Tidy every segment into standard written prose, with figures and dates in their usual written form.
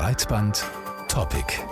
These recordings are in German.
Breitband-Topic.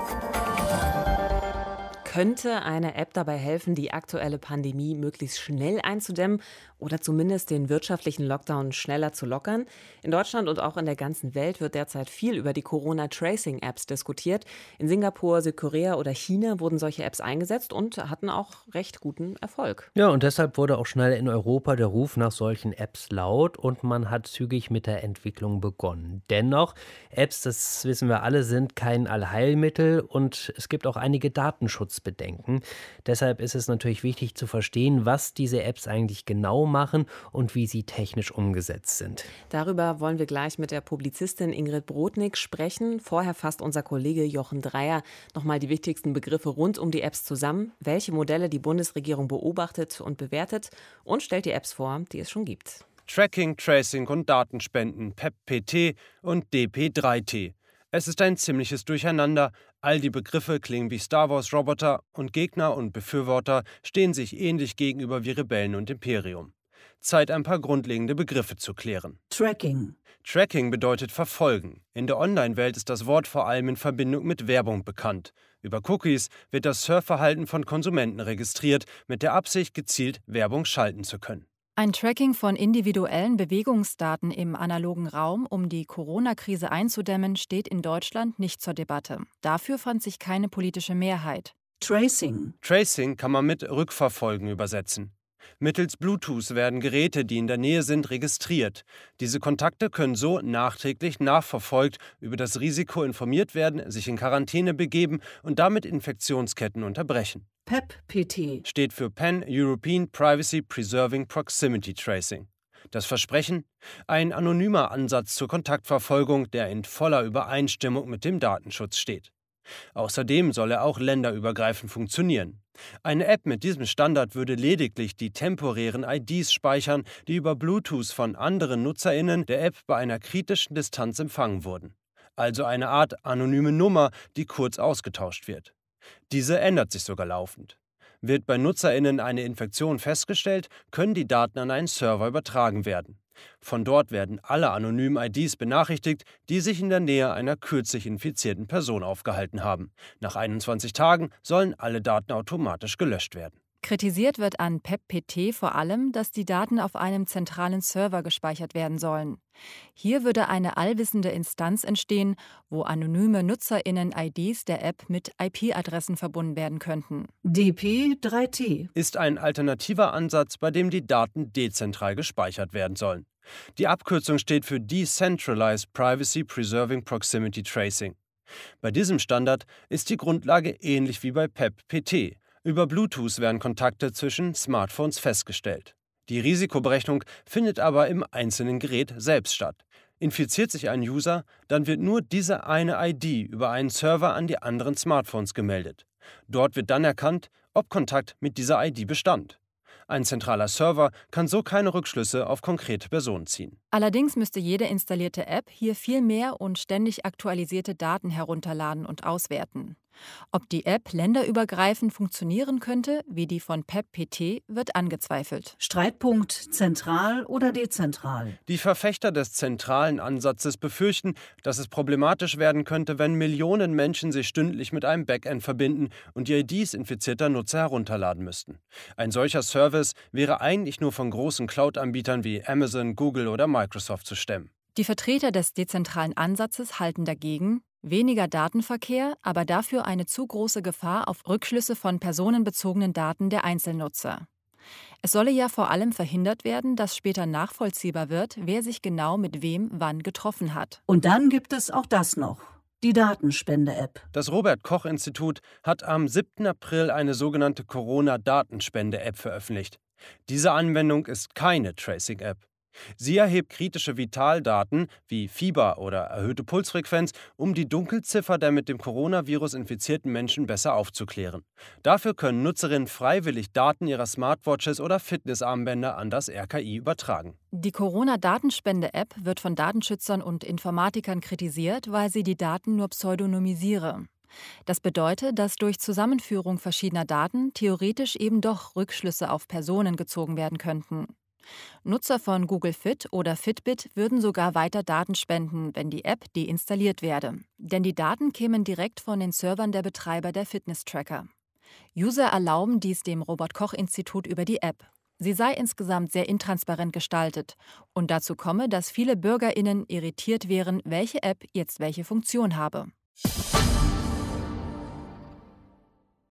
Könnte eine App dabei helfen, die aktuelle Pandemie möglichst schnell einzudämmen oder zumindest den wirtschaftlichen Lockdown schneller zu lockern? In Deutschland und auch in der ganzen Welt wird derzeit viel über die Corona-Tracing-Apps diskutiert. In Singapur, Südkorea oder China wurden solche Apps eingesetzt und hatten auch recht guten Erfolg. Ja, und deshalb wurde auch schnell in Europa der Ruf nach solchen Apps laut und man hat zügig mit der Entwicklung begonnen. Dennoch, Apps, das wissen wir alle, sind kein Allheilmittel und es gibt auch einige Datenschutzbedenken. Deshalb ist es natürlich wichtig zu verstehen, was diese Apps eigentlich genau machen und wie sie technisch umgesetzt sind. Darüber wollen wir gleich mit der Publizistin Ingrid Brodnik sprechen. Vorher fasst unser Kollege Jochen Dreier nochmal die wichtigsten Begriffe rund um die Apps zusammen, welche Modelle die Bundesregierung beobachtet und bewertet und stellt die Apps vor, die es schon gibt. Tracking, Tracing und Datenspenden, PEP-PT und DP3T. Es ist ein ziemliches Durcheinander. All die Begriffe klingen wie Star Wars-Roboter und Gegner und Befürworter stehen sich ähnlich gegenüber wie Rebellen und Imperium. Zeit, ein paar grundlegende Begriffe zu klären. Tracking. Tracking bedeutet verfolgen. In der Online-Welt ist das Wort vor allem in Verbindung mit Werbung bekannt. Über Cookies wird das Surfverhalten von Konsumenten registriert, mit der Absicht, gezielt Werbung schalten zu können. Ein Tracking von individuellen Bewegungsdaten im analogen Raum, um die Corona-Krise einzudämmen, steht in Deutschland nicht zur Debatte. Dafür fand sich keine politische Mehrheit. Tracing. Tracing kann man mit Rückverfolgen übersetzen. Mittels Bluetooth werden Geräte, die in der Nähe sind, registriert. Diese Kontakte können so nachträglich nachverfolgt, über das Risiko informiert werden, sich in Quarantäne begeben und damit Infektionsketten unterbrechen. PEP-PT steht für Pan-European Privacy Preserving Proximity Tracing. Das Versprechen? Ein anonymer Ansatz zur Kontaktverfolgung, der in voller Übereinstimmung mit dem Datenschutz steht. Außerdem soll er auch länderübergreifend funktionieren. Eine App mit diesem Standard würde lediglich die temporären IDs speichern, die über Bluetooth von anderen NutzerInnen der App bei einer kritischen Distanz empfangen wurden. Also eine Art anonyme Nummer, die kurz ausgetauscht wird. Diese ändert sich sogar laufend. Wird bei NutzerInnen eine Infektion festgestellt, können die Daten an einen Server übertragen werden. Von dort werden alle anonymen IDs benachrichtigt, die sich in der Nähe einer kürzlich infizierten Person aufgehalten haben. Nach 21 Tagen sollen alle Daten automatisch gelöscht werden. Kritisiert wird an PEP-PT vor allem, dass die Daten auf einem zentralen Server gespeichert werden sollen. Hier würde eine allwissende Instanz entstehen, wo anonyme NutzerInnen-IDs der App mit IP-Adressen verbunden werden könnten. DP3T ist ein alternativer Ansatz, bei dem die Daten dezentral gespeichert werden sollen. Die Abkürzung steht für Decentralized Privacy Preserving Proximity Tracing. Bei diesem Standard ist die Grundlage ähnlich wie bei PEP-PT. Über Bluetooth werden Kontakte zwischen Smartphones festgestellt. Die Risikoberechnung findet aber im einzelnen Gerät selbst statt. Infiziert sich ein User, dann wird nur diese eine ID über einen Server an die anderen Smartphones gemeldet. Dort wird dann erkannt, ob Kontakt mit dieser ID bestand. Ein zentraler Server kann so keine Rückschlüsse auf konkrete Personen ziehen. Allerdings müsste jede installierte App hier viel mehr und ständig aktualisierte Daten herunterladen und auswerten. Ob die App länderübergreifend funktionieren könnte, wie die von PEP-PT, wird angezweifelt. Streitpunkt: zentral oder dezentral? Die Verfechter des zentralen Ansatzes befürchten, dass es problematisch werden könnte, wenn Millionen Menschen sich stündlich mit einem Backend verbinden und die IDs infizierter Nutzer herunterladen müssten. Ein solcher Service wäre eigentlich nur von großen Cloud-Anbietern wie Amazon, Google oder Microsoft zu stemmen. Die Vertreter des dezentralen Ansatzes halten dagegen: weniger Datenverkehr, aber dafür eine zu große Gefahr auf Rückschlüsse von personenbezogenen Daten der Einzelnutzer. Es solle ja vor allem verhindert werden, dass später nachvollziehbar wird, wer sich genau mit wem wann getroffen hat. Und dann gibt es auch das noch: die Datenspende-App. Das Robert-Koch-Institut hat am 7. April eine sogenannte Corona-Datenspende-App veröffentlicht. Diese Anwendung ist keine Tracing-App. Sie erhebt kritische Vitaldaten wie Fieber oder erhöhte Pulsfrequenz, um die Dunkelziffer der mit dem Coronavirus infizierten Menschen besser aufzuklären. Dafür können Nutzerinnen freiwillig Daten ihrer Smartwatches oder Fitnessarmbänder an das RKI übertragen. Die Corona-Datenspende-App wird von Datenschützern und Informatikern kritisiert, weil sie die Daten nur pseudonymisiere. Das bedeutet, dass durch Zusammenführung verschiedener Daten theoretisch eben doch Rückschlüsse auf Personen gezogen werden könnten. Nutzer von Google Fit oder Fitbit würden sogar weiter Daten spenden, wenn die App deinstalliert werde. Denn die Daten kämen direkt von den Servern der Betreiber der Fitness-Tracker. User erlauben dies dem Robert-Koch-Institut über die App. Sie sei insgesamt sehr intransparent gestaltet und dazu komme, dass viele BürgerInnen irritiert wären, welche App jetzt welche Funktion habe.